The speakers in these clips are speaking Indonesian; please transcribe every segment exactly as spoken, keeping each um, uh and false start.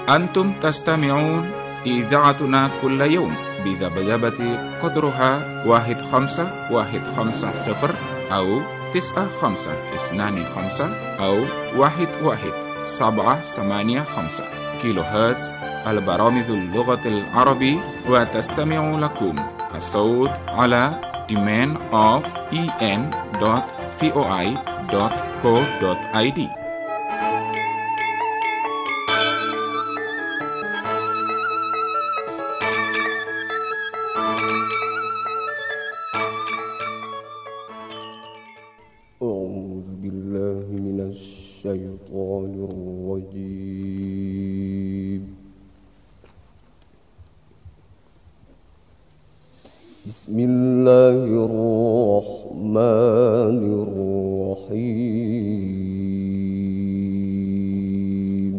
أنتم تستمعون إذاعتنا كل يوم بذبذبة قدرها واحد خمسة واحد خمسة صفر أو تسعة خمسة اثنان خمسة أو واحد واحد سبعة ثمانية خمسة كيلو هرتز. البرامج اللغة العربية، وتستمع لكم الصوت على demand of en dot voi dot co dot id. أعوذ بالله من الشيطان الرجيم. بسم الله الرحمن الرحيم.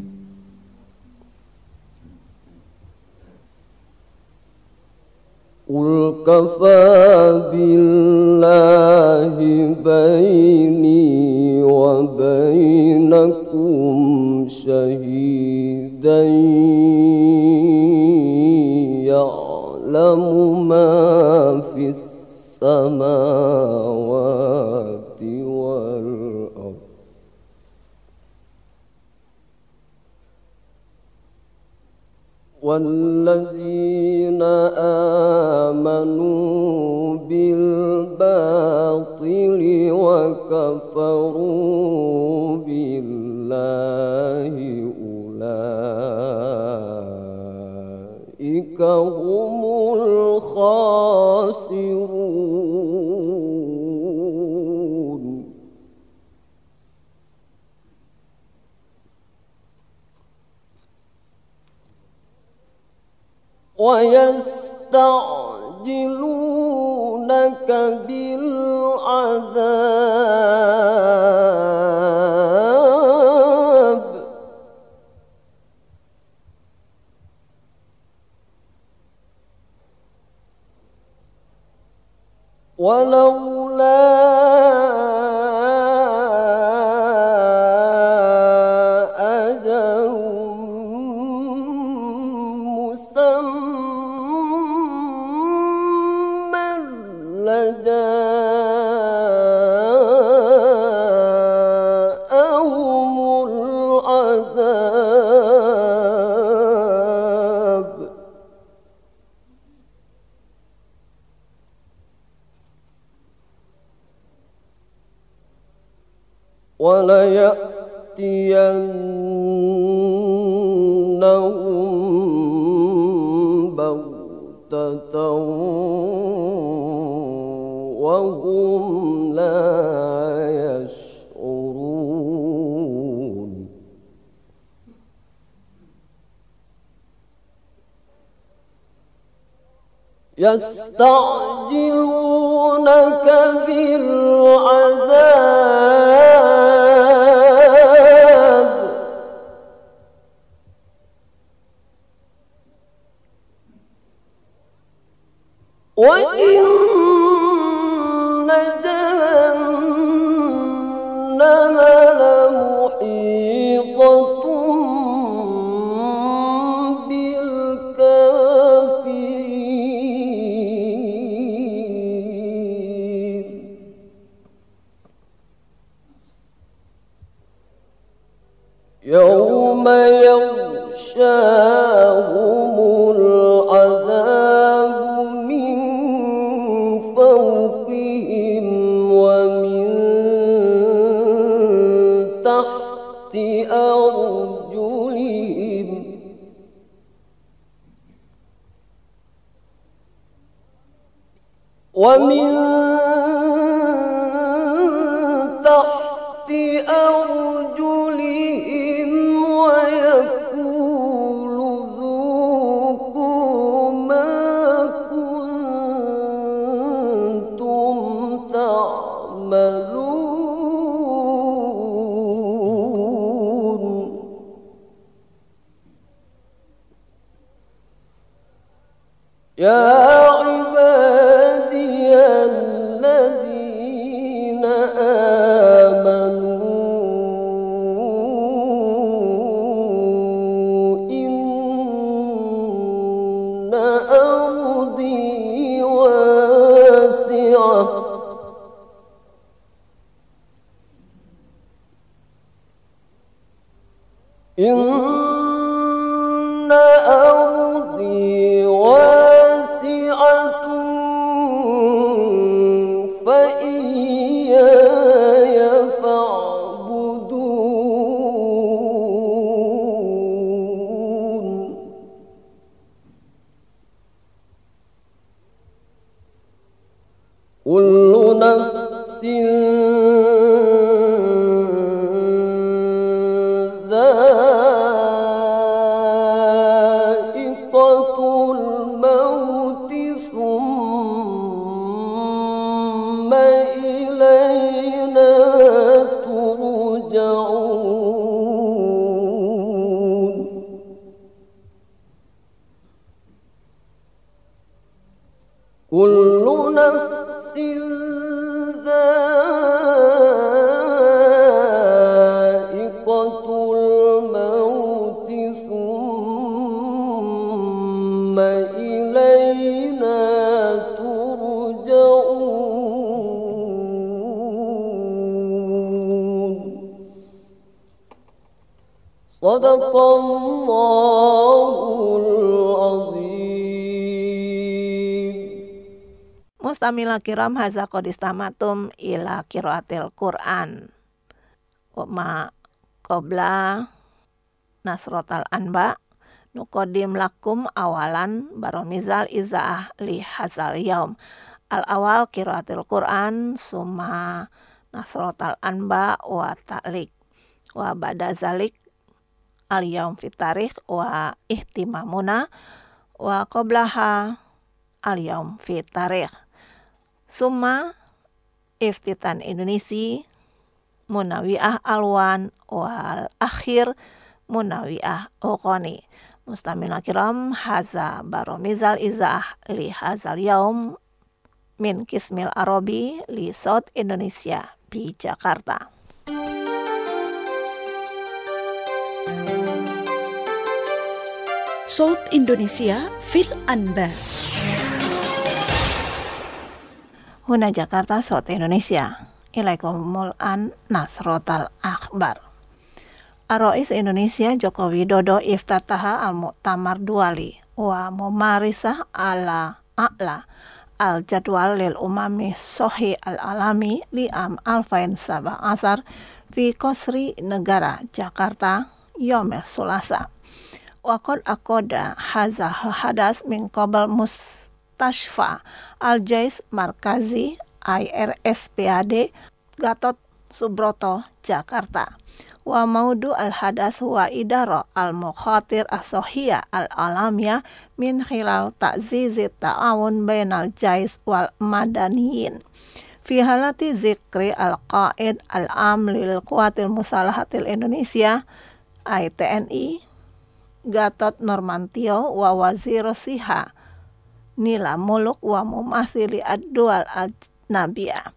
قل كفى بالله بيني وبينكم شهيدا يعلم ما في السماوات والأرض والذين آمنوا بالباطل وكفروا بالله أولئك هم الخاسرون. ويستعجلونك بالعذاب ولولا أجل مسمى لجاءهم العذاب وليأتينهم بغتة وهم لا يشعرون. يستعجلونك بالعذاب وإن جهنم لمحيطة بالكافرين. يوم يغشاهم العذاب من فوقهم ومن تحت أرجلهم ومن تحت أرجلهم ويقول ذوقوا ما كنتم تعملون. يا عبادي الذين آمنوا إن إن أرضي واسعة فإياي فاعبدون كل نفس ذائقة الموت ثم إلينا ترجعون كل نفس ذائقة الموت ثم إلينا ترجعون صدق الله العظيم. Mustamila kiram haza qadistamatum ila qiraatil Qur'an wa ma qabla nasrotal anba nuqaddim lakum awalan baromizal izaah li hazal yaum. Al awal qiraatil Qur'an summa nasrotal anba wa ta'liq wa ba'da zalik al yaum fit tarikh wa ihtimamuna wa qablaha al yaum fit tarikh. Summa iftitan Indonesia munawiah alwan wal akhir munawiah uqoni. Mustamila kiram haza baromizal izaah li hazal yaum min kismil arabi li South Indonesia di Jakarta. South Indonesia fil Anba. Huna Jakarta, South Indonesia. Ilaikumul an nasrotal akhbar. Ar-Rais Indonesia Joko Widodo iftataha al-Mu'tamar Duali wa mumarisah ala a'la al-jadwal lil umami sohi al-alami li am alfain sabah asar fi Qasri Negara Jakarta Yomel Sulasa. Waqad akoda hazal hadas min qabal mustashfa al-Jais Markazi I R S P A D Gatot Subroto Jakarta. Wa maudu al-hadas wa idara al-mukhatir as-sohiyah al-alamiyah min khilal ta'zizi ta'awun bainal jais wal madaniyin fi halati zikri al-qaid al-am lil quwatil musalahatil Indonesia I T N I Gatot Nurmantio wa wazir siha nila muluk wa mumasili ad-dual al-nabiyah.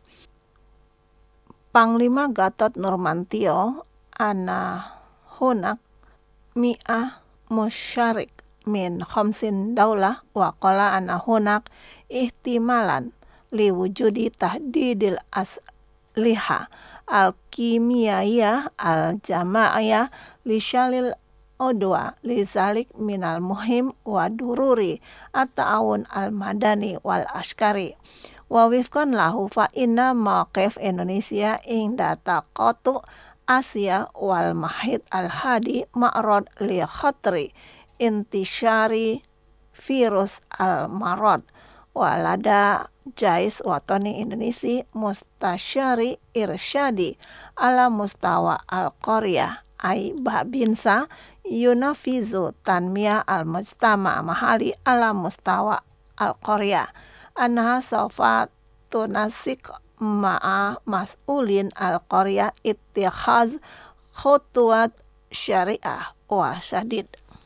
Panglima Gatot Nurmantio ana hunak mi'ah musyarik min khamsin daulah wa qala ana hunak ihtimalan li wujudi tahdidil asliha al-kimiyayah al-jama'iyah li syalil odwa li zalik minal muhim wa dururi at-ta'awun al-madani wal askari wa wifkan lahu fa inna mawqif Indonesia inda taqatu Asia wal mahid al-hadi ma'rad li khatri intishari virus al-marad wa lada jais watani Indonesia mustasyari irsyadi ala mustawa al-qaryah ay babinsa yunafizu tanmiyah al-mujtama mahali ala mustawa al-qaryah anha sawfa tunasik ma'a mas'ulin al-qaryah ittikhaz khutuwat syariah wa syadid.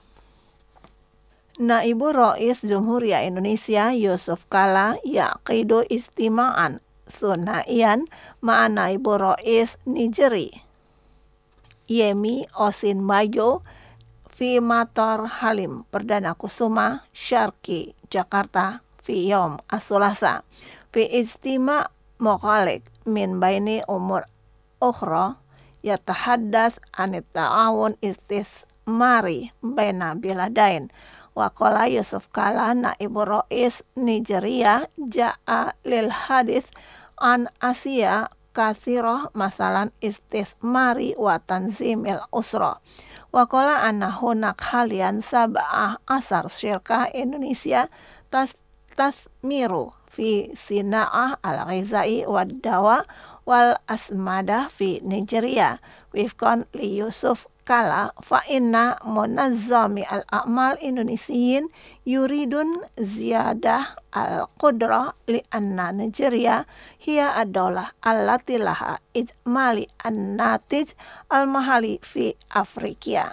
Naibu Rais Jumhuriyah Indonesia Yusuf Kala yaqidu istima'an sunaian ma'a Naibu Rais Nigeri Yemi Osinbajo fi Mator Halim Perdana Kusuma Syarki Jakarta fi Yom As-Sulasa fi ijtima' muqalik min baini umur ukhra yatahaddas an ta'awun istismari baina biladain. Wa qala Yusuf Kala naibu rais Nigeria ja'a lil hadits an Asia kathirah masalan istismari wa tanzimil usra. Wa qala anna hunak halian sab'ah asar syirkah Indonesia tas tasmiru fi sina'ah al-ghizai wad dawa wal asmada fi Nigeria. Wifqan li Yusuf Kala fa inna munazzami al-a'mal Indonesiyin yuridun ziyadah al-qudrah li anna Nigeria hiya ad-daulah allati laha ijmali an-natij al-mahali fi Afrika.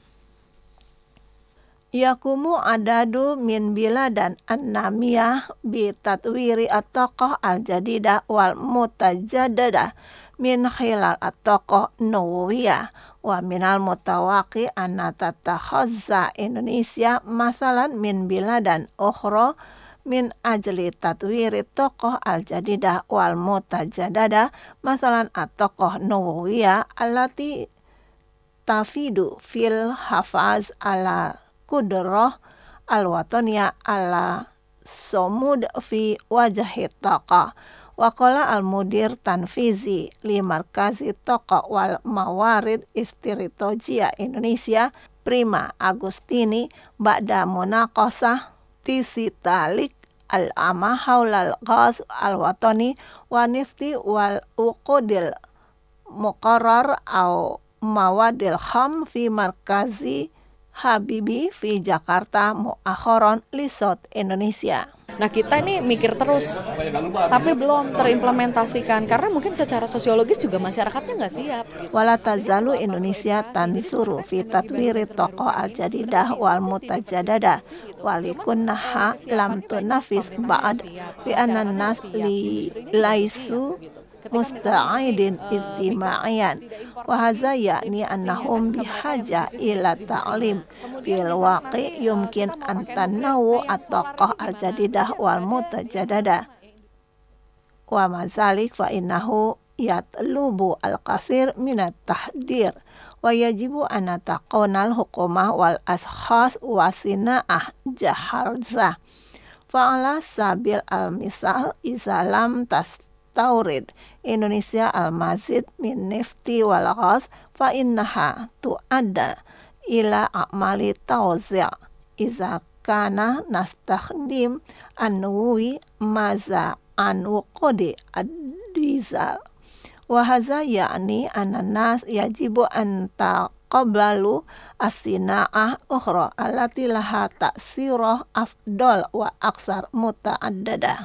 Yakumu adadu min biladan an-namiyah bi tatwiri at-taqah al-jadidah wal mutajaddadah min khilal at-taqah nawawiyah. Wa minal mutawaqi anna tatakhazza Indonesia masalan min biladan ukhra min ajli tatwiri tokoh al-jadidah wal mutajadada masalan at-tokoh nawawiyah allati tafidu fil hafaz ala kudrah al-wataniyah ala somud fi wajahit tokoh. Waqala al-mudir tanfizi li markazi tokoh wal mawarid istiritojiya Indonesia Prima Agustini ba'da munaqasah tisitalik al-ama haulal ghaz al-watani wa nifti wal uqudil muqarrar au mawadil kham fi markazi Habibi fi Jakarta mu'akharon lisot Indonesia. Nah kita ini mikir terus, tapi belum terimplementasikan karena mungkin secara sosiologis juga masyarakatnya nggak siap. Gitu. Wala tazalu Indonesia tansuru fi tatwiri tokoh al-jadidah wal mutajadada walikunnaha lam tunafis ba'd li anna nas li laisu musta'idin istimaiyan wa hadza ya'ni annahum bihaja ila ta'lim fil waqi yumkin an tanawu at-taqah al-jadidah wal mutajadada wa mazalik fa innahu yatlubu al-kathir min at-tahdir wa yajibu an taqonal hukumah wal ashkhas wa sina'ah jahalzah fa ala sabil al-misal izalam tas taurid Indonesia al-mazid min nifti wal ghaz fa innaha tu'adda ila a'mali tawzi' iza kana nastakhdim an-nuwi maza an wuqudi ad-dizal wa hadza ya'ni anna nas yajibu an taqabbalu as-sina'ah ukhra allati laha ta'sirah afdal wa aksar muta'addada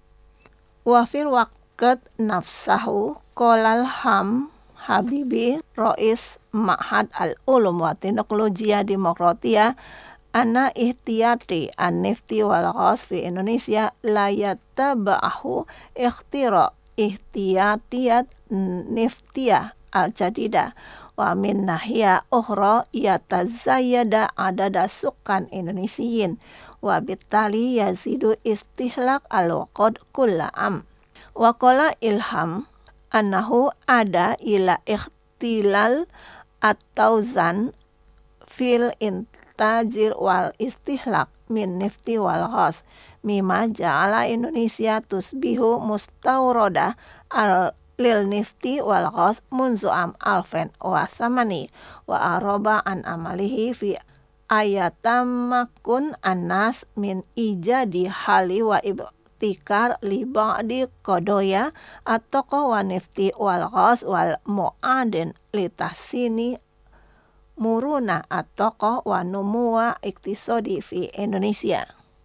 wa fil waqt Ket nafsahu kolal ham Habibi Rois Ma'had al-Ulum wa Teknologia Demokratia ana ihtiyati an-nifti wal ghaz fi Indonesia la yataba'ahu ikhtira ihtiyatiyat niftiyah al-jadidah wa min nahya ukhra yatazayyada adada sukan Indonesiyin wa bittali yazidu istihlak al-waqad kulla am. Wa qala Ilham annahu ada ila ikhtilal at-tawzan fil intajir wal istihlak min nifti wal ghaz mimma ja'ala Indonesia tusbihu mustawroda al lil nifti wal ghaz munzu am alfen wa samani wa aroba an amalihi fi ayatamakun annas min ijadi hali wa ibu tikar li ba'di qadoya at-taqwa wa nifti wal ghaz wal mu'adin li tahsini muruna at-taqwa wa numuwa iktisadi fi Indonesia.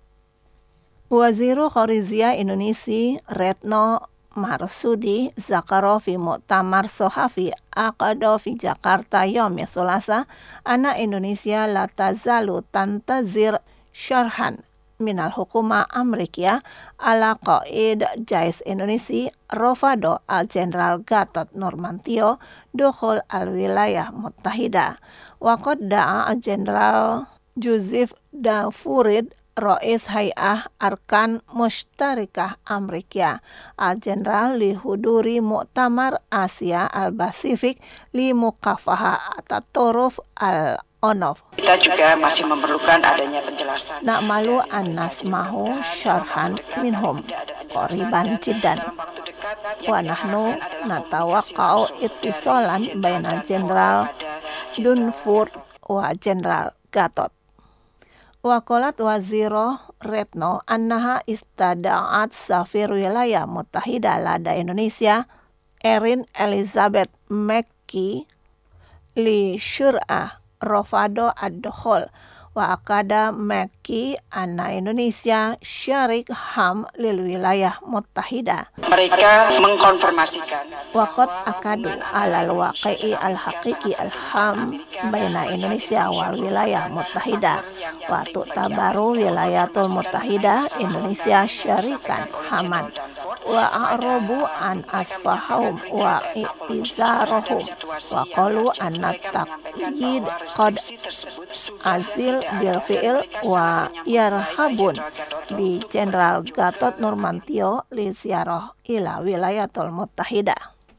Waziru Khariziyah Indonesia Retno Marsudi zakaro fi mu'tamar sohafi aqada fi Jakarta yaumi Selasa anna Indonesia la tazalu tantazir syarhan minal hukuma Amerika ala qaid Jais Indonesia Rofado al-Jenderal Gatot Nurmantio dukhul al-wilayah muttahida wa qad da'a al-Jenderal Joseph Dafurid Rois Hay'ah Arkan Mushtarikah Amrikia Al-Jenderal li huduri Mu'tamar Asia Al-Pasifik li Mukafaha Ataturuf Al-Onof. Kita juga masih memerlukan adanya penjelasan. Na'malu an-nas mahu syarhan minhum qoriban jiddan. Wa nahnu natawaqqa'u ittisalan baina Jenderal Dunford wa Jenderal Gatot. Wakolat Waziro Retno annaha istada'at safir wilayah Muttahida lada Indonesia Erin Elizabeth McKee li syur'ah Rofado ad-Dokhol wa akada McKee anna Indonesia syarik ham lil wilayah Muttahida. Mereka mengkonfirmasikan Wakot akadu alal waqi'i al-haqiqi al-ham baina Indonesia wal wilayah Muttahida wa tu'tabaru wilayatul Muttahida Indonesia syarikan haman wa a'robu an asfahum wa i'tizarohum wa qalu anna taqyid qad azil bil fi'il wa yarhabun bi Jenderal Gatot Nurmantio li ziarah ila wilayatul Muttahida.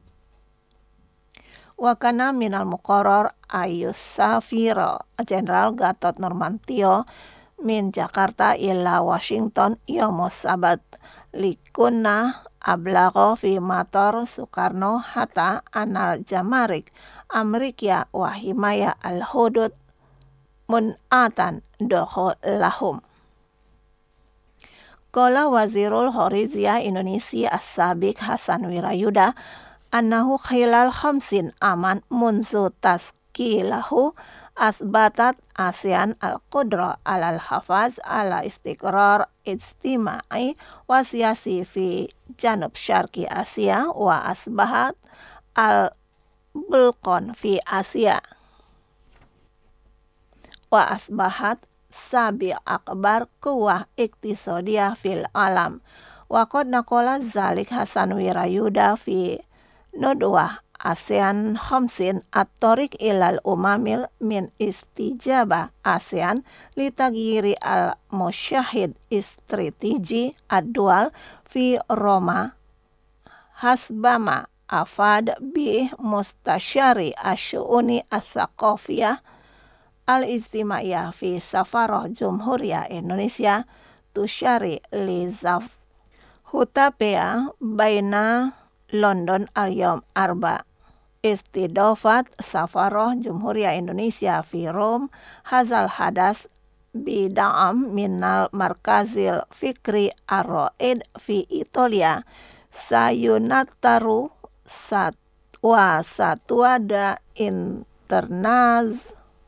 Wa kana minal muqarrar ayusafiro Jenderal Gatot Nurmantio min Jakarta ila Washington yaumus sabat likunna ablagho fi mator Soekarno Hatta anal jamarik Amerika wa himaya al-hudud mun'atan doho lahum. Qala Wazirul Horizia Indonesia As-Sabiq Hasan Wirayuda annahu khilal khamsin aman munzu taskilahu asbatat ASEAN al-qudra alal hafaz ala istiqrar ijtimai wa siyasi fi janub syarqi Asia wa asbahat al-bulqon fi Asia wa asbahat sabi akbar kuwah iktisadiyah fil alam wa qad naqala zalik Hasan Wirayuda fi nudwah ASEAN khamsin at-tariq ilal umamil min istijabah ASEAN li tagyiri al-musyahid istrategi ad-dual fi Roma hasbama afad bi mustasyari asyuni as-saqafiyah al-ijtimaiyah fi safarah Jumhuriyah Indonesia tusyari li zaf hutapea baina London al-yawm arba istidafat safarah Jumhuriyah Indonesia fi Rom hazal hadas bida'am minal markazil fikri ar-ra'id fi Italia sayunataru sat wa satuada internaz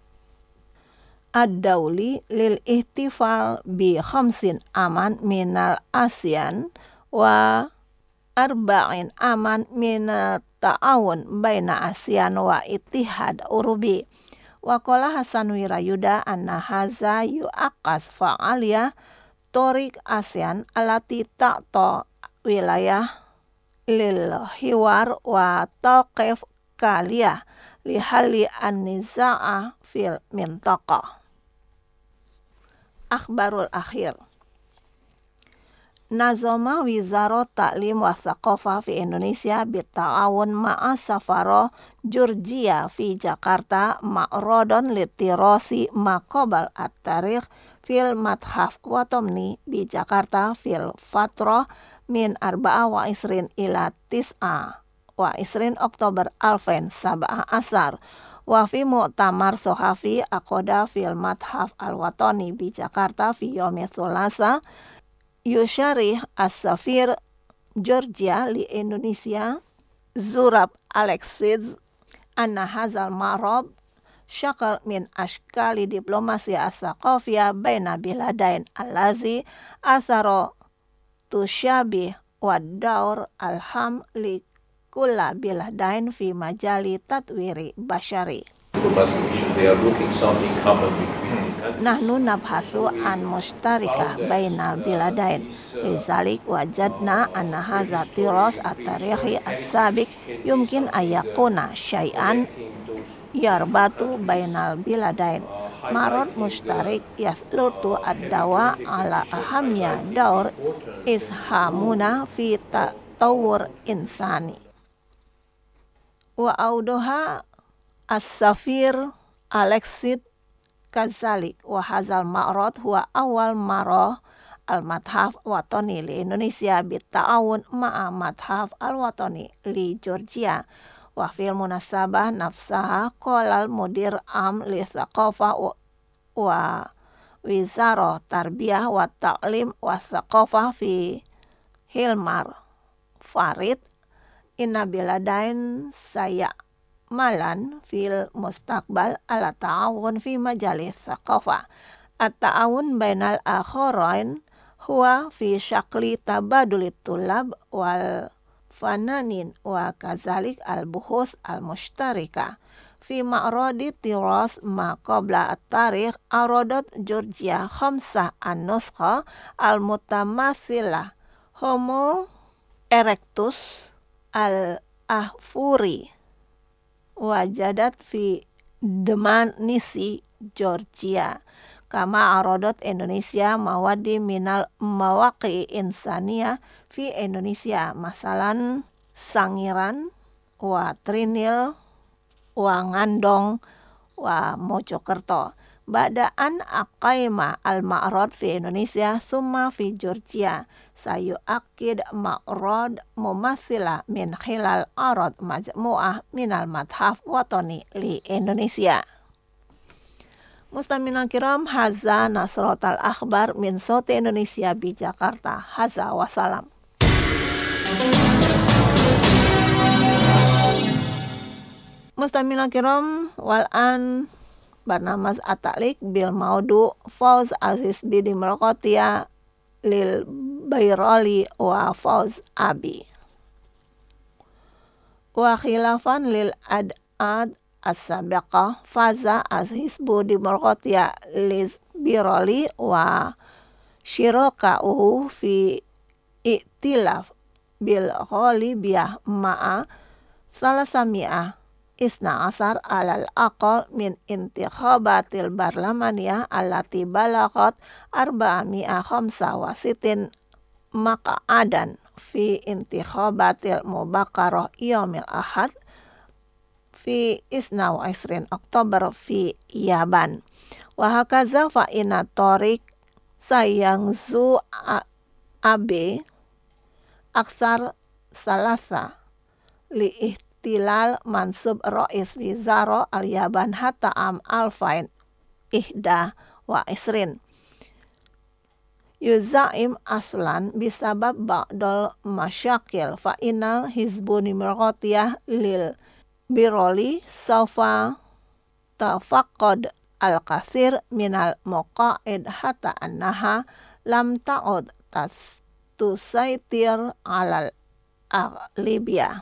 ad-dawli lil ihtifal bi khamsin aman minal ASEAN wa arba'in aman min ta'awun baina ASEAN wa Ittihad Urubi. Wa qala Hasan Wirayuda anna haza yu'aqqas fa'aliyah torik ASEAN alati ta'ta wilayah lil hiwar wa taqif kaliyah lihalli an-niza'a fil mintaqah. Akhbarul akhir. Nazama Wizarah Ta'lim wa Tsaqafah fi Indonesia bita'awun ma'a safaroh Georgia fi Jakarta ma'rodon litirasi maqabal at-tarikh fil mathaf Qatomni bi Jakarta fil fatroh min arba'a wa isrin ila tis'a wa isrin Oktober alfen sab'ah asar wa fi mu'tamar sohafi aqoda fil mathaf al-watani bi Jakarta fi yomi thulasa yusyarih as-safir Georgia li Indonesia Zurab Alexis anna hazal ma'rab syakal min ashkali diplomasi as-saqafiyah baina biladain allazi asaro tusyabih wad daur alham li kulla biladain fi majali tatwiri basyari. Nahnu nabhasu an mushtarikah bainal biladain lizalik wajadna anna haza tiras at-tarikhi as-sabiq yumkin ayakuna syai'an yarbatu bainal biladain marad mushtarik yaslutu ad-dawa ala ahamnya daur ishamuna fi tatawur insani. Wa audoha as-safir Alexis kazalik wa hazal ma'rad huwa awal marah al-madhaf watani li Indonesia bitta'awun ma'a madhaf al-watani li Georgia. Wa fil munasabah nafsaha qolal mudir am li thaqafah wa wizarah tarbiyah wa ta'lim wa thaqafah fi Hilmar Farid inna biladain saya malan fil mustaqbal ala ta'awun fi majalis thaqafah. At-ta'awun bainal akharain huwa fi syakli tabadulit tulab wal fananin wa kazalik al-buhus al-mushtarika fi ma'radi tiras ma qabla at-tarikh aradat Georgia khamsah an-nuskha al-mutamathilah Homo erectus al-ahfuri wajadat fi Dmanisi Georgia kama arodot Indonesia mawadi minal mawaqi insania fi Indonesia masalan Sangiran wa Trinil wa Ngandong wa Mojokerto badaan aqaima al-ma'rad fi Indonesia summa fi Georgia sayu akid ma'rad mumathila min khilal arad majmu'ah minal madhaf watani li Indonesia. Mustamina kiram, haza nasrotal akhbar min Soti Indonesia di Jakarta. Haza wassalam. Mustamina kiram, wal'an barnamaz at-ta'liq bil maudu Fauz Aziz bidi Merkotia lil Bayrali wa Fauz Abi. Wa khilafan lil ad'ad as-sabiqah faza az-hizbu di Merkotia liz biroli wa syiroka'uhu fi iktilaf bil ghalibiyah ma'a salasami'ah isna asar alal aqal min intikhabatil barlamaniyah allati balaghat arba'ami'ah khamsa wa sitin maqa'adan fi intikhabatil mubakarah yaumil ahad fi isna wa isrin Oktober fi Yaban. Wa hakaza fa inna tariq sayangzu abe aksar salasa li ihtilal mansub rais wizara al-Yaban hatta am alfain ihda wa isrin. Yuzaim aslan bisabab ba'dal masyakil fa innal hizbuni merqotiyah lil biroli saufa tafaqqad al-kathir minal muqa'id hatta annaha lam ta'ud tusaitir alal aghlibiyah.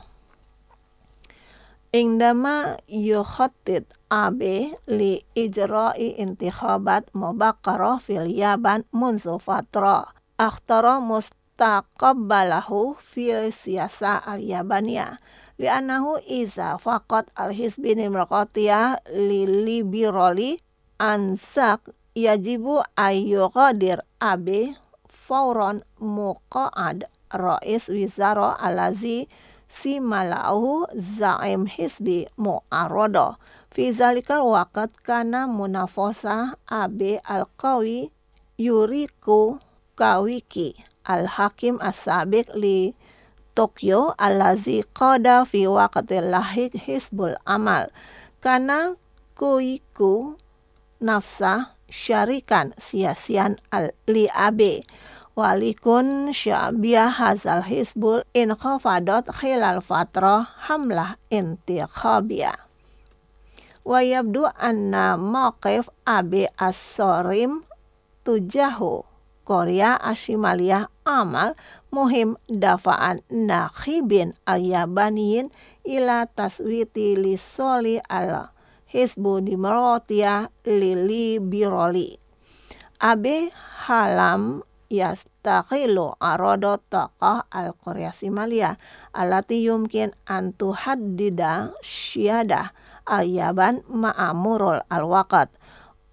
Indama yukhattid abe li ijra'i intikhabat mubakkarah fil Yaban munzu fatra akhtara mustaqabbalahu fil siyasa al-Yabaniyah li'annahu iza faqat al-hizbini merqatiyah li liberali ansak yajibu ayyuqadir abe fauran muqa'ad rais wizara alazi si malahu zaim hizbi mu'arodo fi zalikal waqt kana munafosah abe al-qawi yuriku kawiki al-hakim as-sabiq li Tokyo alazi qada fi waqtil lahik hizbul amal kana kuiku nafsah syarikan siasian li abe walikun syabiyah hazal hizbul inkhafadot khilal fatrah hamlah intikhabiyah wa yabdu anna maqif abe as-sorim tujahu Korea Ashimaliyah amal muhim dafa'an nakhibin al-yabaniyin ila taswiti lisoli al-hizbu dimerotiyah lili biroli abe halam yastakhilu arodo taqah al-Korea Simaliyah alati yumkin antuhaddida syiadah al-yaban ma'amurul al-waqat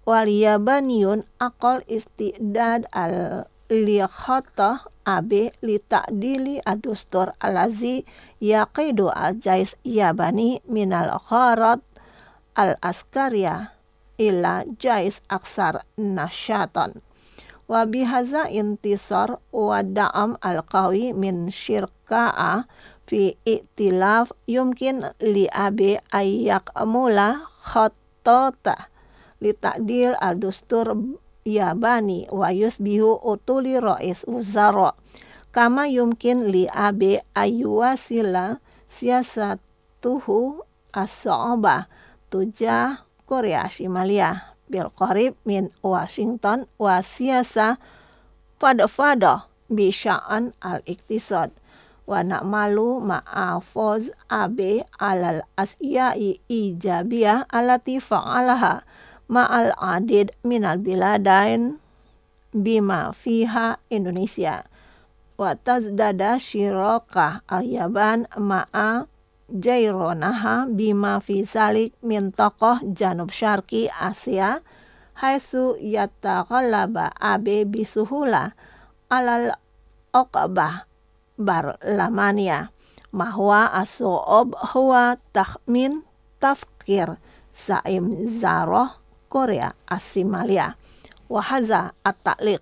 wal yabaniyun aqal istidad al liqhatah abe li ta'dili adustur alazi yaqidu al jais yabani minal gharad al askaria ila jais aksar nasyatan wa bihaza intisar wa da'am al qawi min syirka'a fi iktilaf yumkin li abi ayyak mula khattata li ta'dil al dustur yabani wa yusbihu utuli rais uzara kama yumkin li abi ayyuwasila siyasatuhu as-sa'abah tujah Korea Shimalia bil qarib min Washington wa siyasa fada-fada bi sya'an al-iktisad wa na'malu ma'afoz abe alal asya'i ijabiyah alati fa'alaha ma'al adid minal biladain bima fiha Indonesia wa tazdada syirokah al-Yaban ma'a jaironaha bima fi zalik min tokoh janub syarki Asia haitsu yataghallaba abe bisuhula alal oqbah barlamania mahwa as-su'ub huwa takhmin tafkir Saim Zaroh Korea Asimalia wahaza at-ta'liq.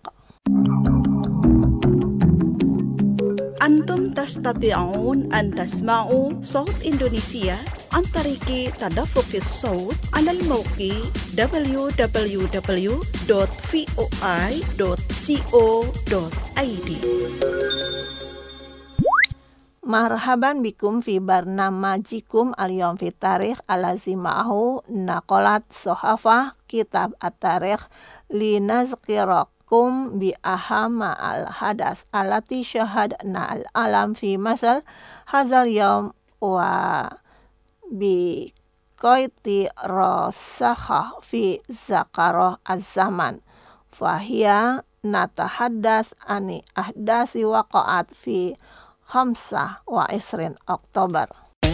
Antum tastati'un an tasma'u Saut Indonesia an tariki tadaffuqis saut 'ala al-mawqi w w w dot voi dot co dot i d. Marhaban bikum fi barnamajikum al-yawm fi tarikh alazimahu naqalat sohafah kitab at-tarikh linazkirakum bi ahama al-hadas alati syahadna al-alam fi masal hazal yawm wa bi qaiti rasakha fi zakarah az-zaman fahiya natahaddas ani ahdasi waqa'at fi khamsah wa isrin Oktober.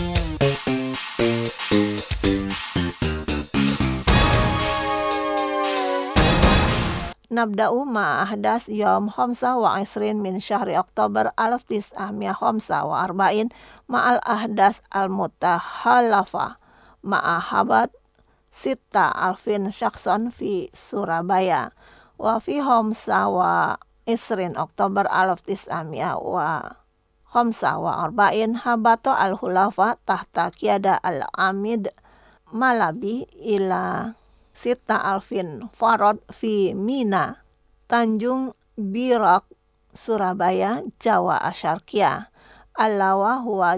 Nabda'u ma ahdas yawm khamsah wa isrin min syahri Oktober alaf tis'amiyah khamsah wa arba'in ma'al ahdas al-mutahalafa ma'ahabat sita alfin syakson fi Surabaya wa fi khamsah wa isrin Oktober alaf tis'amiyah wa khamsah wa arba'in habato al-hulafa tahta kiada al-amid malabi ila sita alfin farad fi Mina Tanjung Birak Surabaya Jawa Asyarkiyah allawa huwa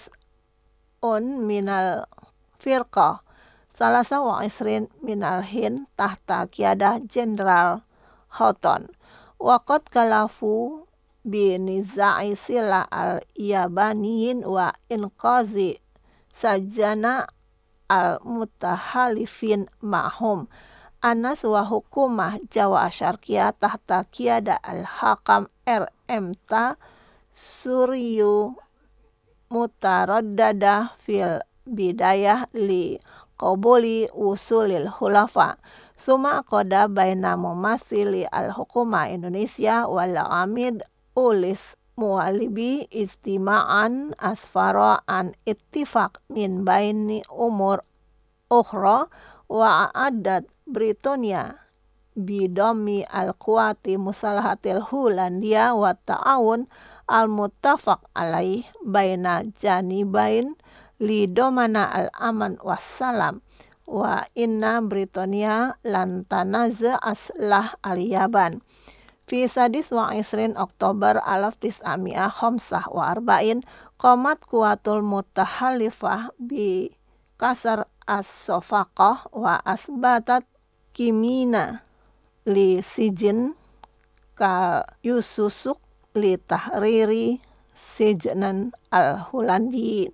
juz'un minal firqah salasa wa isrin minal hin tahta kiada Jenderal Houghton waqad kalafu biniza'i sila al-yabaniyin wa inqazi sajana al-mutahalifin ma'hum anas wa hukumah Jawa Asyarkiyah tahta kiada al-hakam R M T Suryu mutaraddada fil bidayah li qabuli usulil hulafa suma qada baina mumathili al-hukuma Indonesia wal amid ulis mualibi istima'an asfara an ittifaq min baini umur ukhra wa a'adat Britania bidomi al-quwati musalahatil Hulandia wa ta'awun al-muttafaq alaih baina janibain li domana al-aman wassalam wa inna Britania lan tanaza aslah al-Yaban fi sadis wa isrin Oktober alaf tis'amiyah khamsah wa arba'in qomat kuwatul mutahalifah bi kasar as-sofaqah wa asbatat kimina li sijin ka yususuk li tahriri sijnan al-Hulandiyin.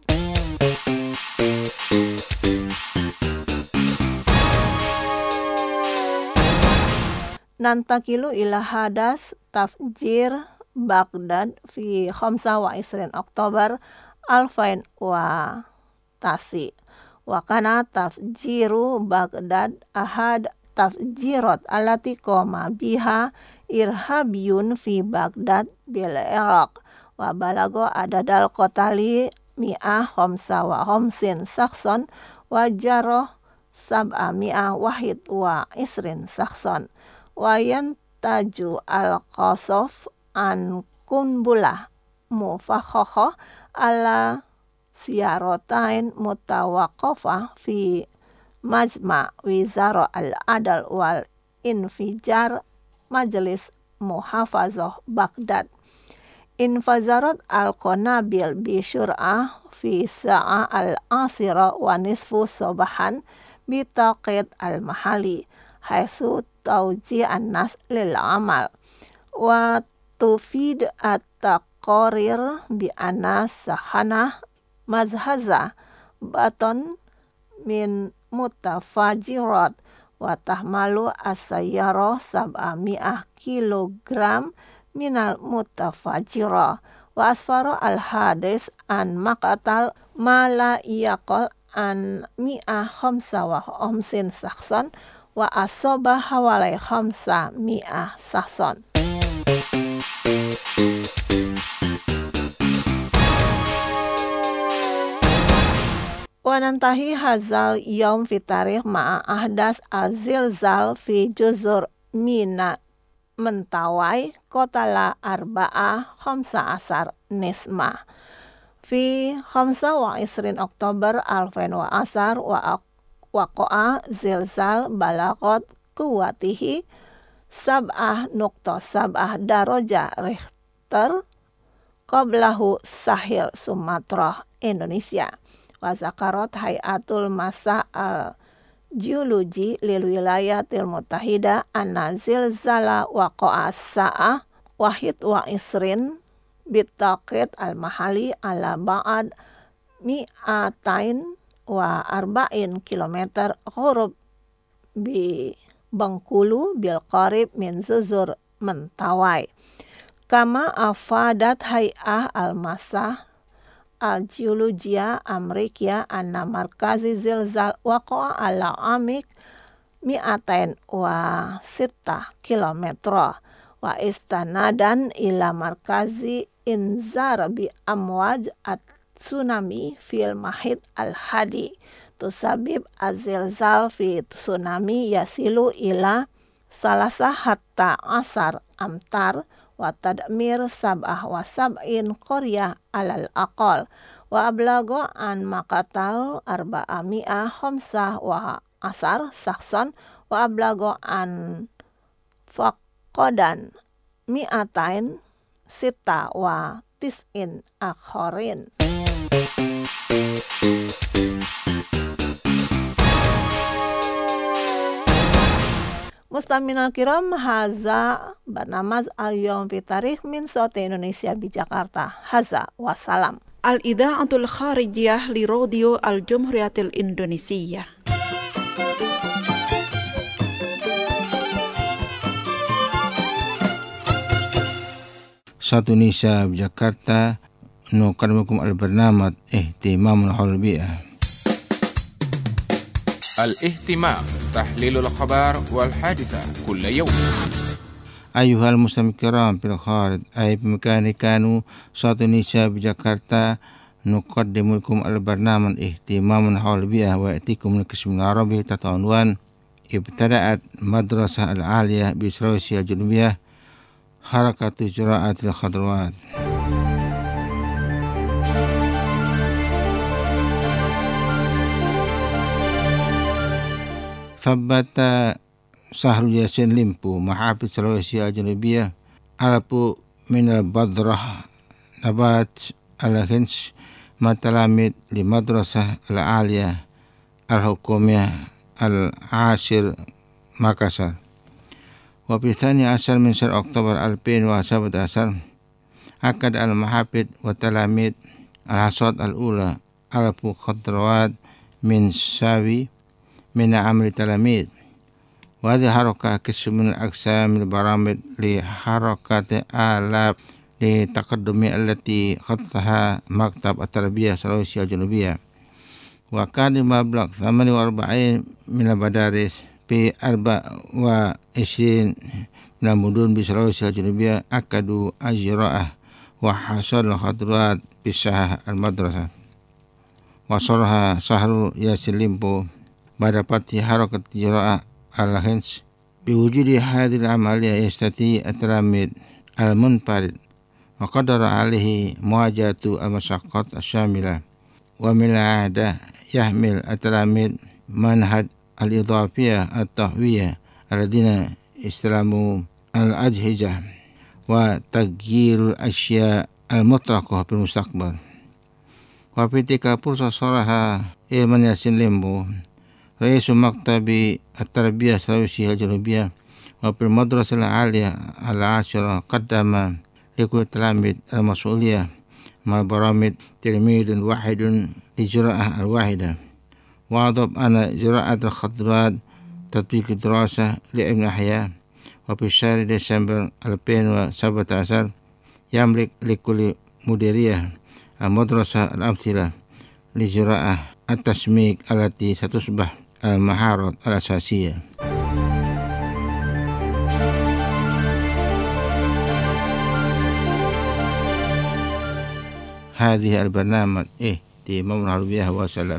Nantakilu ila hadas tafjir Baghdad fi khamsah wa isrin Oktober alfain wa tasi wa kana tafjiru Baghdad ahad at-tafjirat allati qama biha irhabiyun fi Baghdad bil Iraq wa balago adadal qatali mi'ah khamsa wa khamsin sakson wa jarah sab'a mi'ah wahid wa isrin sakson wa yantaju al-qasaf an kunbulah mufakhakha ala siyarotain mutawaqqafah fi majma' wizara al-adal wal infijar Majelis Muhafazah Baghdad. Infazarat al-qanabil bi syur'ah fi sa'a al-asira wa nisfu sobahan bi taqid al-mahali haitsu tawji an-nas lil amal wa tufid at-taqarir bi anna sahana mazhaza baton min mutafajirat wa tahmalu as-sayyara sab'a mi'ah kilogram minal mutafajira wa asfara al-hadis an maqatal ma la yaqal an mi'ah khamsa wa khamsin sakson wa asoba hawalai khamsa mi'ah sakson. Wa nantahi hazal yaum fi tarikh ma'a ahdas al-zilzal fi juzur Mina Mentawai kotala arba'a khamsa asar nismah fi khamsa wa isrin Oktober alfain wa asar wa waqa'a zilzal balagot kuwatihi sab'ah nukta sab'ah daraja Richter qablahu sahil Sumatera Indonesia. Wa zakarat hayatul masa al geologi lil wilayatil mutahida anna zilzala waqa'a sa'ah wahid wa isrin bitaqid al mahali ala ba'ad mi'atain wa arba'in kilometer ghurub bi Bengkulu bil qarib min zuzur Mentawai kama afadat hay'ah al masah al-Geologia Amerika anna markazi zilzal waqa'a ala amik mi'atain wa sita kilometer wa istanadan ila markazi inzar bi amwaj at-tsunami fil mahid al-hadi tusabib az-zilzal fi tsunami yasilu ila salasa hatta asar amtar wa tadmir sab'ah wa sab'in qaryah alal aqal wa ablago an maqatal arba'a mi'ah khamsah wa asar sakson wa ablago an faqadan mi'atain sita wa tis'in akharin. Mustaminal kiram haza bernamaz al-yawm fi tarikh min Sawti Indonesia di Jakarta. Haza wassalam. Al-Idha'atul Kharijiyah li Radio Al-Jumhuriyatil Indonesia. Satu Indonesia Jakarta nuqaddimukum al-barnamaj ihtimamul haul bi'ah. الاهتمام تحليل الأخبار والحادثة كل يوم. أيها المستمعون الكرام في الخارج أي بمكان كانوا صوت النساء بجاكرتا نقدم لكم البرنامج اهتمام حول البيئة ويأتيكم من القسم العربي تحت عنوان ابتدأت مدرسة العالية بسلويسيا الجنوبية حركة زراعة الخضروات. ثبت سهر ياسين ليمبو محافظ سلويسيا الجنوبية ألف من البذرة نبات الهنس متلامد لمدرسة العالية الحكومية العاشر مكسر. وفي الثاني عشر من شهر أكتوبر ألفين وسبعة عشر أكد المحافظ والتلاميذ الحصاد الأولى ألف خضروات من ساوي من عمل التلاميذ. وهذه حركة قسم من الأقسام البرامج لحركة آلاف لتقدم التي خطها مكتب التربية سلويسيا الجنوبية. وكان مبلغ ثمانية وأربعين من المدارس في أربع وعشرين من المدن بسلوسيا الجنوبية أكدوا الجراءة وحصل الخضروات بالساحة المدرسة. وصلها شهر ياسين ليمبو بعد فتح حركة الجراءة الهنس. بوجود هذه العملية يستطيع التلاميذ المنفرد وقدر عليه مواجهة المشقات الشاملة. ومن العادة يحمل التلاميذ منهج الإضافية التهوية الذين استلموا الأجهزة وتغيير الأشياء المطلقة في المستقبل. وفي تلك الفرصة صرح إيمان ياسين ليمبو رئيس مكتب التربية السلوسية الجنوبية وفي المدرسة العالية العاشرة قدم لكل تلاميذ المسؤولية مع برامج تلميذ واحد للجراءة الواحدة. وأضاف أن جراءة الخضروات تطبيق الدراسة لابن أحياء. وفي شهر ديسمبر ألفين وسبعة عشر يملك لكل مديرية المدرسة الأمثلة لجراءة التسميك التي ستصبح المهارات الأساسية. هذه البرنامج اهتمام العربية وسلام.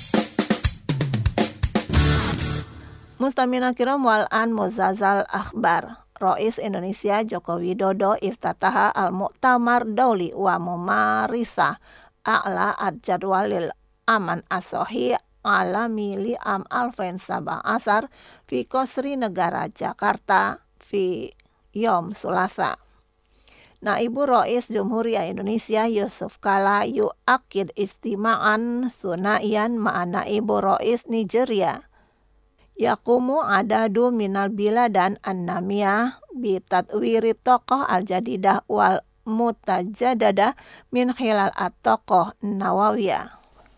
Mustamina kiram wal an muzazal akhbar. Rais Indonesia Joko Widodo iftataha al-Mu'tamar Dauli wa Mumarisah a'la ad-jadwalil aman as-sahih alami li am alfen sabah asar fi Qasri Negara Jakarta fi Yom Sulasa. Naibu Rais Jumhuriyah Indonesia Yusuf Kala yu'akid istima'an sunaian ma'a Naibu Rais Nigeria. Yakumu adadu minal biladan an-namiyah bitatwiri tokoh al-jadidah wal mutajadadah min khilal at-tokoh nawawiyah.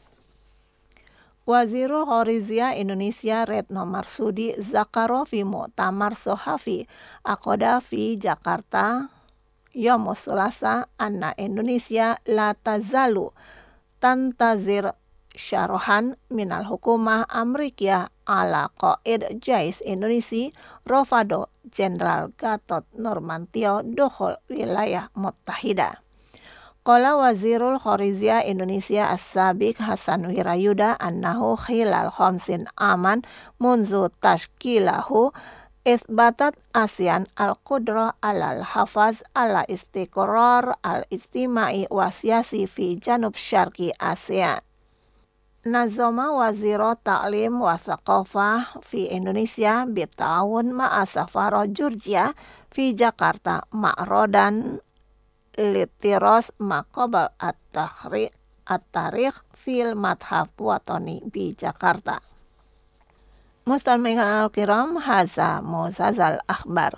Wazirul Khoriziyah Indonesia Retno Marsudi zakaro fi mu'tamar sohafi aqoda fi Jakarta Yom Sulasa anna Indonesia la tazalu tantazir syarahan minal hukumah Amerika ala qaid Jais Indonesia Rofado Jenderal Gatot Nurmantio dohol wilayah Muttahida. Qala Wazirul Khoriziyah Indonesia As-Sabiq Hasan Wirayuda annahu khilal khamsin aman munzu tashkilahu isbatat ASEAN al-qudra alal hafaz ala istiqrar al-istimai wa siyasi fi janub syarqi ASEAN. Nazoma Waziro Ta'lim wa Thaqafah fi Indonesia bitawun ma'a safaro Georgia fi Jakarta ma'rodan litiros maqabal at-tahrikh at-tarikh fil madhab watoni bi Jakarta. Mustami'in al-kiram haza muzazal akhbar.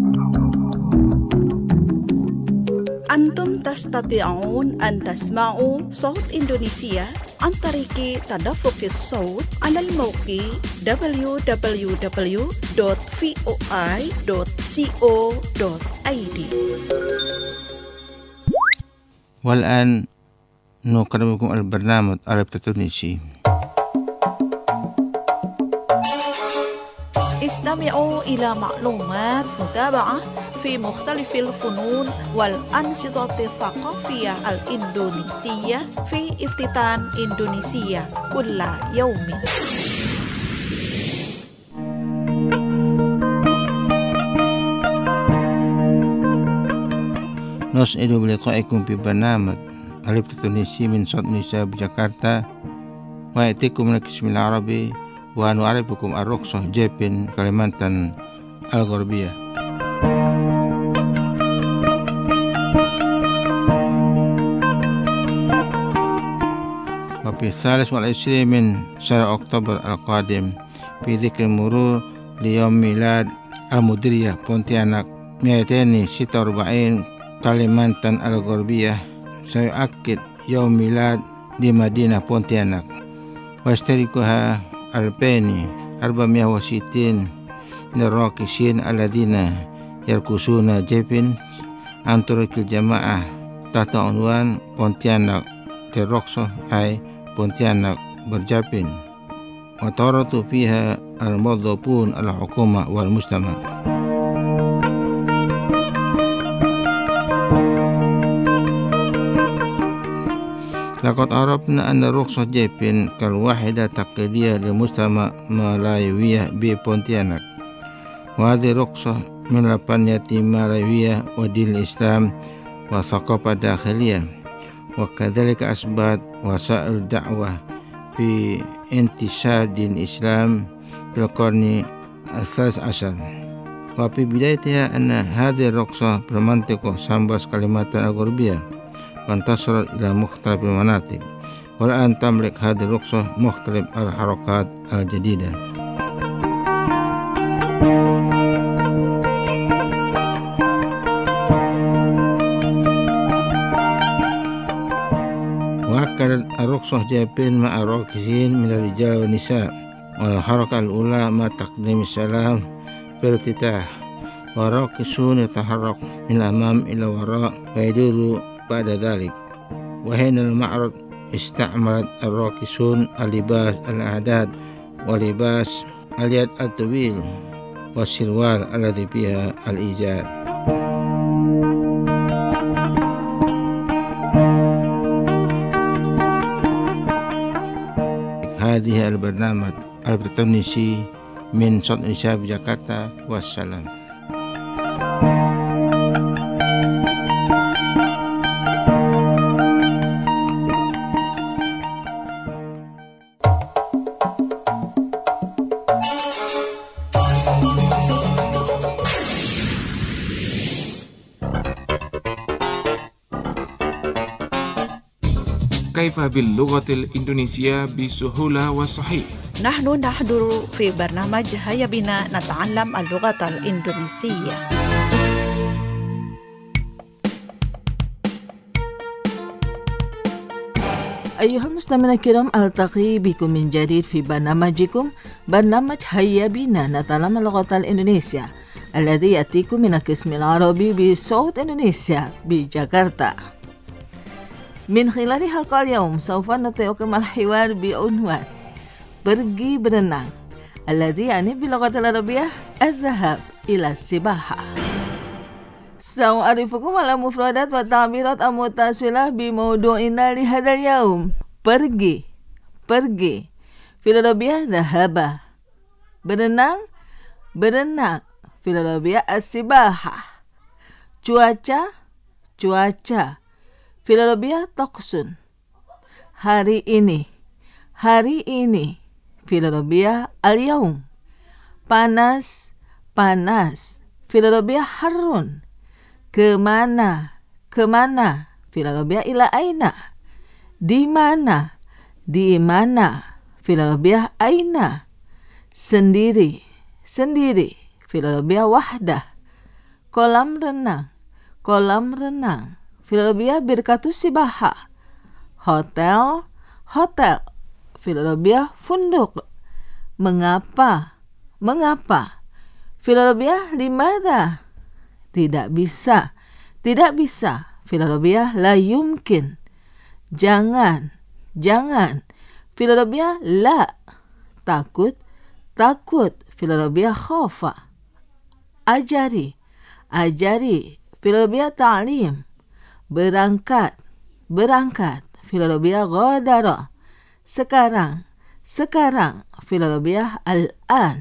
Antum tastati'un an tasma'u Saut Indonesia an tariki tadaffuqis saut ala al-mawqi w w w dot voi dot co dot i d. والآن نقدم لكم البرنامج العربي التونسي. استمعوا إلى معلومات متابعة في مختلف الفنون والأنشطة الثقافية الإندونيسية في افتتان إندونيسيا كل يوم. نسعد بلقائكم في برنامج العربي التونسي من صوت إندونيسيا بجاكرتا ويأتيكم من القسم العربي ونعرفكم الرقصة جيبين كليمانتان الغربية. وفي الثالث والعشرين من شهر أكتوبر القادم في ذكر المرور ليوم ميلاد المديرية بونتياناك مئتين وستة وأربعين كليمانتان الغربية سيؤكد يوم ميلاد لمدينة بونتياناك ويشتركها ألفين وأربعمائة وستين من الراقصين الذين يرقصون جيبين عن طريق الجماعة تحت عنوان بونتياناك للرقصة أي بونتياناك berjapin. وتورط فيها الموظفون الحكومة والمجتمع. لقد عرفنا أن رخصة جيبين كالواحدة تقليدية للمجتمع مالاوية ببونتياناك، وهذه رخصة من لبنية مالاوية ودين الإسلام وثقافة داخلية، وكذلك أثبت وسائل الدعوة في انتشار دين الإسلام في القرن الثالث عشر. وفي بدايتها أن هذه الرخصة بالمنطق سامبس كلمات الغربية وانتشرت إلى مختلف المناطق، والآن تملك هذه الرخصة مختلف الحركات الجديدة. وأكدت الرخصة جيبين مع الراكزين من الرجال والنساء، والحركة الأولى مع تقديم السلام في الافتتاح، والراكسون يتحرك من الأمام إلى الوراء ويدور بعد ذلك. وحين المعرض استعملت الراكسون اللباس الأعداد ولباس اليد الطويل والسروال الذي فيها الإزار. هذه البرنامج البريطاني من صوت Indonesia Jakarta. Wassalam. كيف باللغة الإندونيسية بسهولة وصحيح؟ نحن نحضر في برنامج هيا بنا نتعلم اللغة الإندونيسية. أيها المستمعون الكرام، ألتقي بكم من جديد في برنامجكم برنامج هيا بنا نتعلم اللغة الإندونيسية الذي يأتيكم من القسم العربي بصوت إندونيسيا بجاكرتا. من خلال حلقة اليوم سوف نطيعكم الحوار بعنوان pergi berenang الذي يعني باللغة العربية الذهاب إلى السباحة. سأعرفكم على مفردات والتعبيرات المتصلة بموضوعنا لهذا اليوم. pergi pergi في العربية ذهب، berenang berenang في العربية السباحة، cuaca cuaca Filolobia toksun. Hari ini, hari ini. Filolobia al-yaum. Panas, panas. Filolobia harun. Kemana, kemana. Filolobia ila aina. Di mana, di mana. Filolobia aina. Sendiri, sendiri. Filolobia wahdah. Kolam renang, kolam renang. Filolobia birkatus sibaha. Hotel, hotel. Filolobia funduk. Mengapa, mengapa. Filolobia limada. Tidak bisa, tidak bisa. Filolobia la yumkin. Jangan, jangan. Filolobia la. Takut, takut. Filolobia khofa. Ajari, ajari. Filolobia ta'lim. Berangkat, berangkat. Filolobia ghadara. Sekarang, sekarang. Filolobia al-an.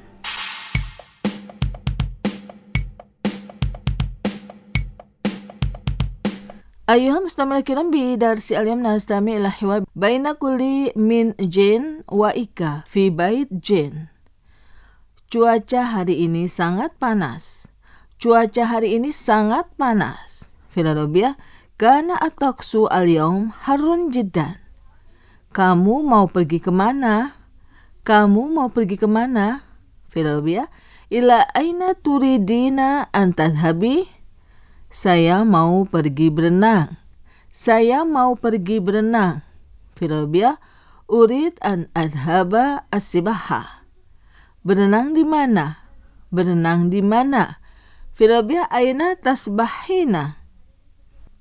أيها المستمعون الكرام، بدرس اليوم نستمع إلى حوار بين كل من جين وإيكا في بيت جين. Cuaca hari ini sangat panas. Cuaca hari ini sangat panas. Filolobia kana ataksu al-yaum harun jiddan. Kamu mau pergi kemana? Kamu mau pergi kemana? Filolobia ila aina turidina an tadhhabi? Saya mau pergi berenang. Saya mau pergi berenang. Filolobia urid an adhaba as-sibaha. Berenang di mana? Berenang di mana? Filolobia aina tasbahina.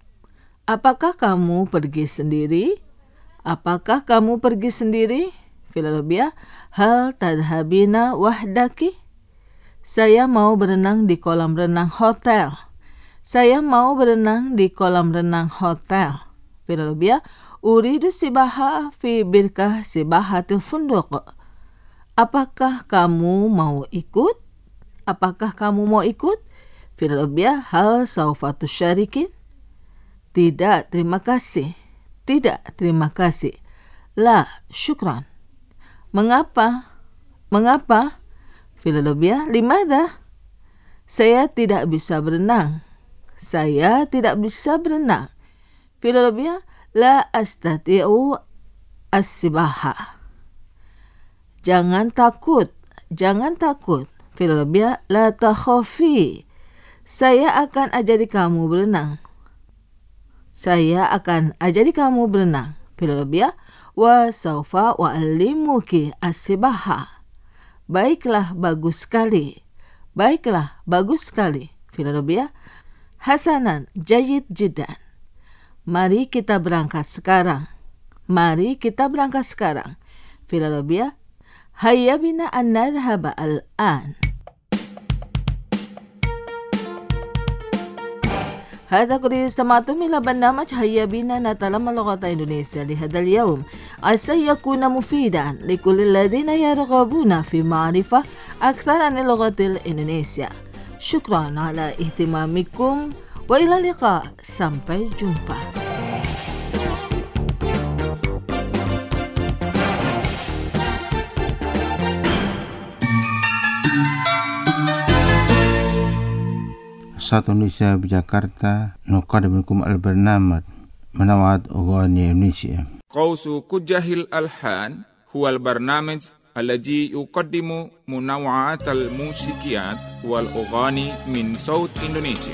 Apakah kamu pergi sendiri? Apakah kamu pergi sendiri? Filalobia, hal tadhabina wahdaki? Saya mau berenang di kolam renang hotel. Saya mau berenang di kolam renang hotel. Filalobia, uridu sibaha fi birkah sibahatil funduq. Apakah kamu mau ikut? Apakah kamu mau ikut? Filalobia, hal saufa tusyarikin? Tidak, terima kasih. Tidak, terima kasih. La, syukran. Mengapa? Mengapa? Filalobia, limadha? Saya tidak bisa berenang. Saya tidak bisa berenang. Filalobia, la astati'u as-sibaha. Jangan takut. Jangan takut. Filalobia, la takhafi. Saya akan ajari kamu berenang. Saya akan ajari kamu berenang. Filalobia, wa saufa wa'allimuki as-sibaha. Baiklah, bagus sekali. Baiklah, bagus sekali. Filalobia, hasanan, jayid jiddan. Mari kita berangkat sekarang. Mari kita berangkat sekarang. Filalobia, hayya bina an nadhhaba al-an. هذا قد استمعتم إلى برنامج هيا بنا نتعلم اللغة الإندونيسية لهذا اليوم. عسى يكون مفيدا لكل الذين يرغبون في معرفة أكثر عن اللغة الإندونيسية. شكرا على اهتمامكم وإلى اللقاء. Sampai jumpa. Satu Indonesia Jakarta nuqaddimukum al-barnamaj manawat ughani Indonesia. Qausu Kujahil Alhan huwal barnamij alladhi yuqaddimu munawwa'at al-musikiyat wal ughani min saut Indonesia.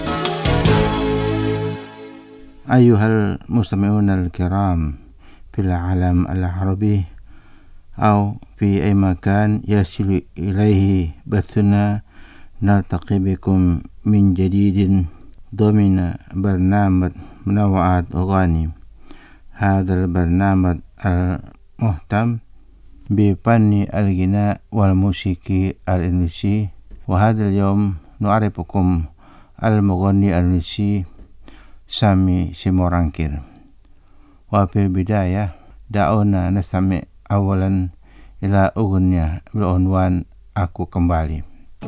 Ayuhal mustami'un al-kiram fil alam al-arabi aw fi ay makan yasilu ilaihi bathuna naltaqi bikum min jadidin domina barnamaj munawwa'at ughani. Hadzal barnamaj al-muhtam bi fanni al-ghina wal musiki al-indonesi. Wa hadzal yawm nu'arifukum al-mughanni al-indonesi Sami Simorangkir. Wa fil bidayah da'una nastami' awalan ila ughniya bil unwan Aku Kembali.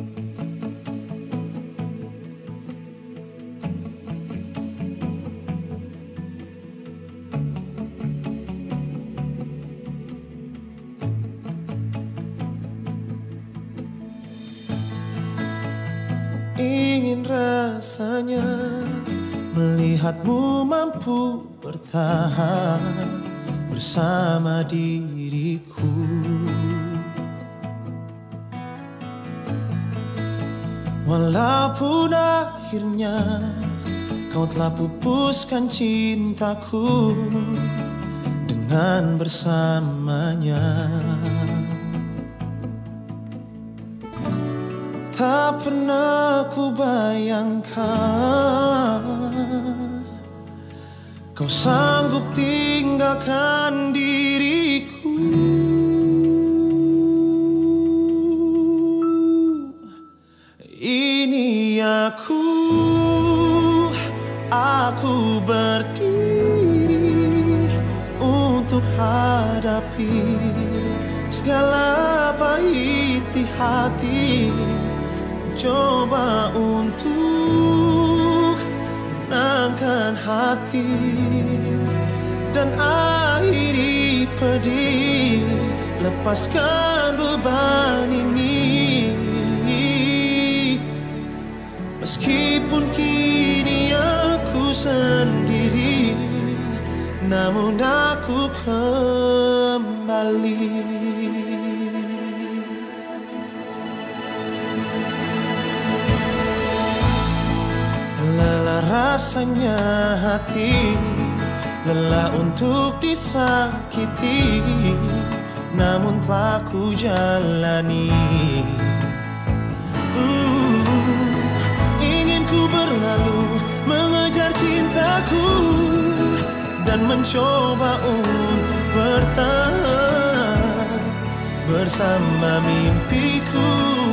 Ingin rasanya melihatmu mampu bertahan bersama diriku. Walaupun akhirnya kau telah pupuskan cintaku dengan bersamanya. Tak pernah ku bayangkan kau sanggup tinggalkan diriku. Ini aku, aku berdiri untuk hadapi segala pahit di hati. Coba untuk menangkan hati dan akhiri pedih, lepaskan beban ini. Meskipun kini aku sendiri, namun aku kembali. Lelah rasanya hati, lelah untuk disakiti, namun telah ku jalani. uh, Ingin ku berlalu mengejar cintaku dan mencoba untuk bertahan. bersama mimpiku.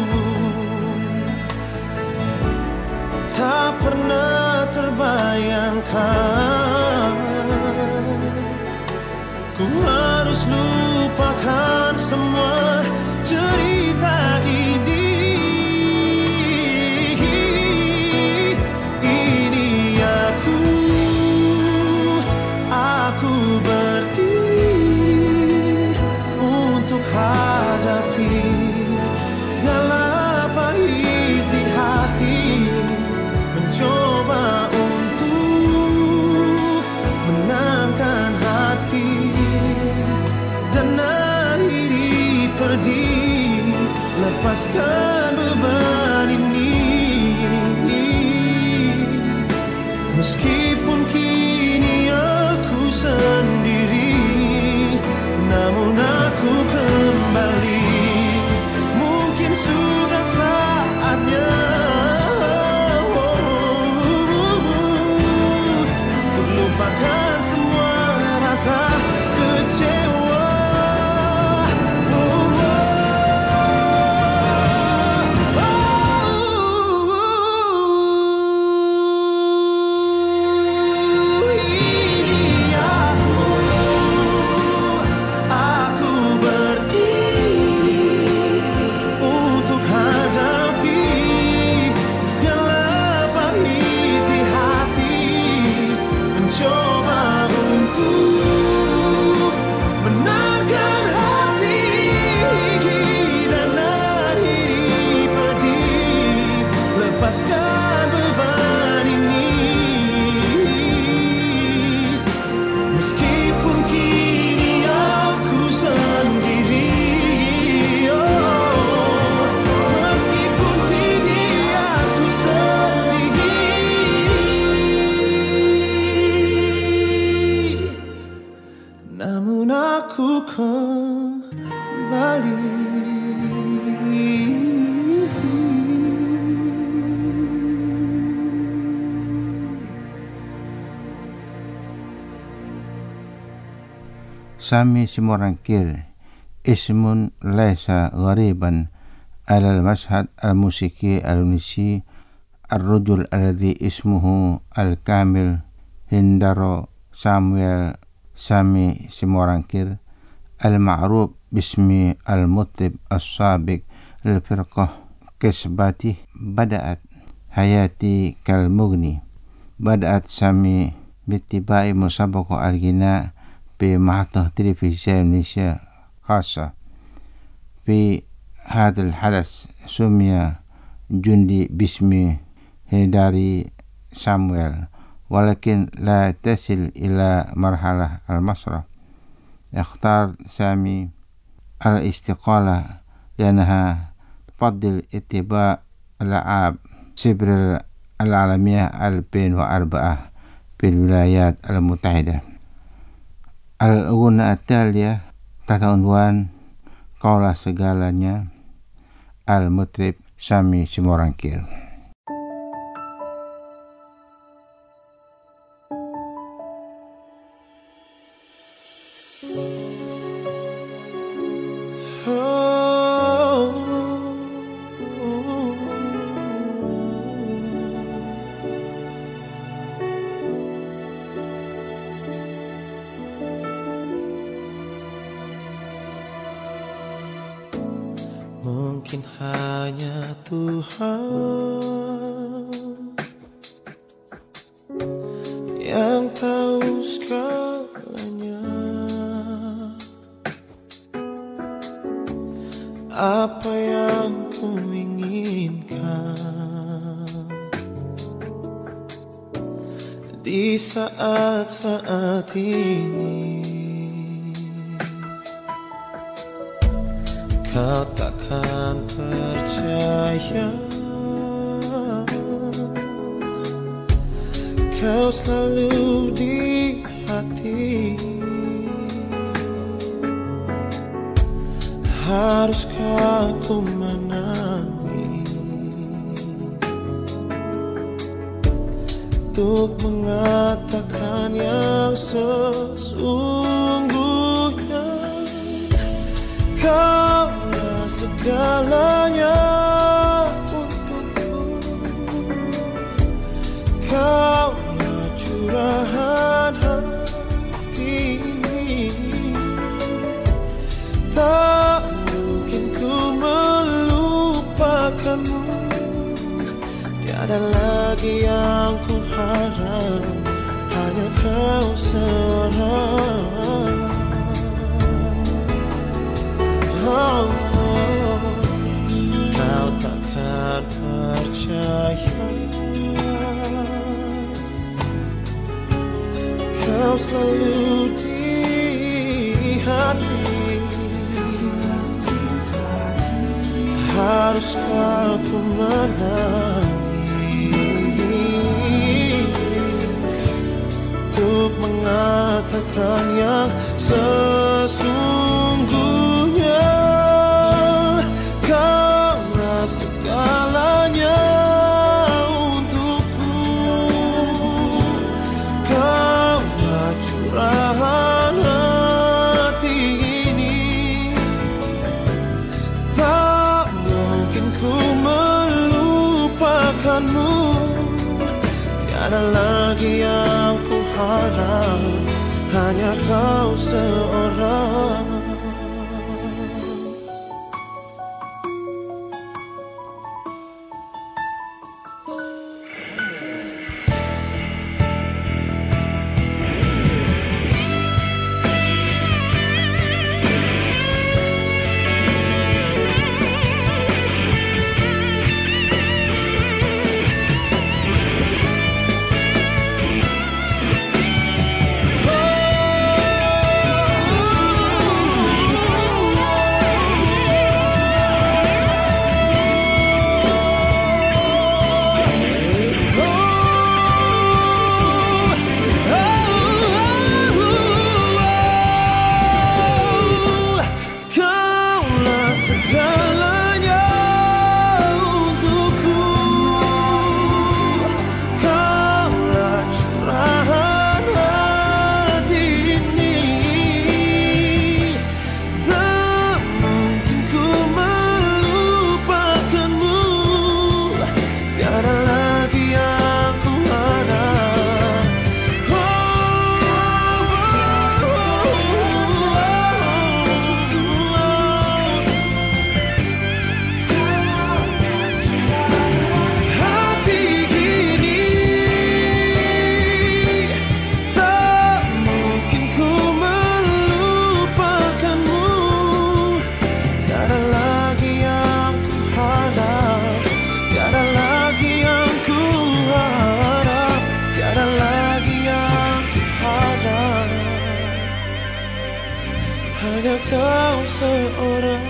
Tak pernah terbayangkan ku harus lupakan semua cerita ini. Ini aku, aku berdiri untuk hadapi segala pahit di hati, mencoba untuk menangkan hati dan akhiri pedih, lepaskan beban ini. Meskipun kini aku sendiri, namun aku kembali. Mungkin sudah saatnya lupakan semua rasa kecewa. Oh, oh, oh, oh. Ini aku, aku berdiri untuk hadapi segala pahit di hati, mencoba untuk menangkan hati dan akhiri pedih, lepaskan beban ini. Meskipun kini aku sendiri, oh, meskipun kini aku sendiri, namun aku kembali. Sami Simorangkir ismun laisa ghariban ala al-mashhad al-musiki al-unisi ar-rujul alladhi ismuhu al-kamil Hindaro Samuel Sami Simorangkir al-ma'ruf bismi al-mutib as-sabiq lil-firqah kisbatih. Bada'at hayati kal-mughni. Bada'at Sami bittibai musabaqa al-ghina في محطة تلفزيون إندونيسيا خاصة. في هذا الحدث سمي جندي باسم هيداري سامويل، ولكن لا تصل إلى مرحلة المسرح. اختار سامي الاستقالة لأنها تفضل اتباع ألعاب سبر العالمية ألفين وأربعة في الولايات المتحدة. Al-Ghuna At-Taliyah tahta unwan Kaulah Segalanya Al-Mutrib Sami Simorangkir. Mungkin hanya Tuhan yang tahu segalanya, apa yang ku inginkan di saat-saat ini. Kau takkan percaya, kau selalu di hati. Haruskah ku menangis untuk mengatakan yang sesungguhnya? Kau tiada lagi yang ku harap, hanya kau seorang. Oh, kau takkan percaya, kau selalu di hati. Haruskah ku menangis untuk mengatakan yang sesungguhnya? Kaulah segalanya untukku, kaulah curahan hati ini. Tak mungkin ku melupakanmu, tiada lagi yang ku harap, hanya kau seorang. Hanya kau seorang.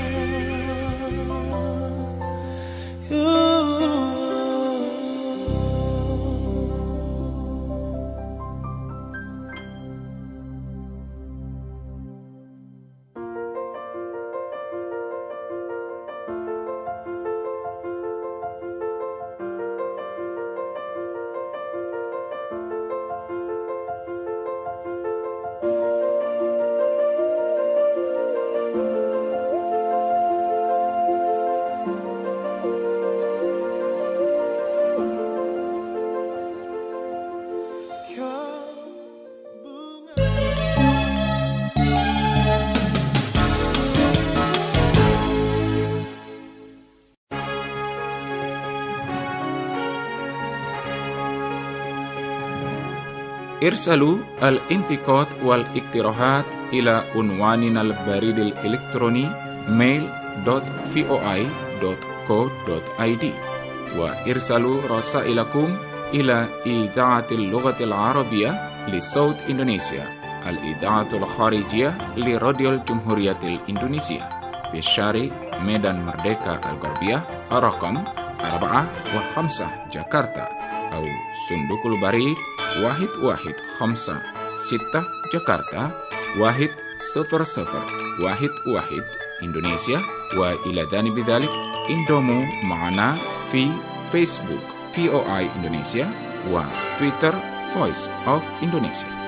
ارسلوا الانتقاد والاقتراحات إلى عنواننا البريد الإلكتروني mail dot voi dot co dot id وارسلوا رسائلكم إلى إذاعة اللغة العربية لصوت إندونيسيا، الإذاعة الخارجية لراديو الجمهورية الإندونيسية في شارع ميدان مردeka الغربية رقم أربعة وخمسة جاكرتا، أو صندوق البريد واحد واحد خمسة ستة جاكرتا واحد صفر صفر واحد واحد إندونيسيا. وإلى جانب ذلك انضموا معنا في فيسبوك في أو آي إندونيسيا وتويتر Voice of Indonesia.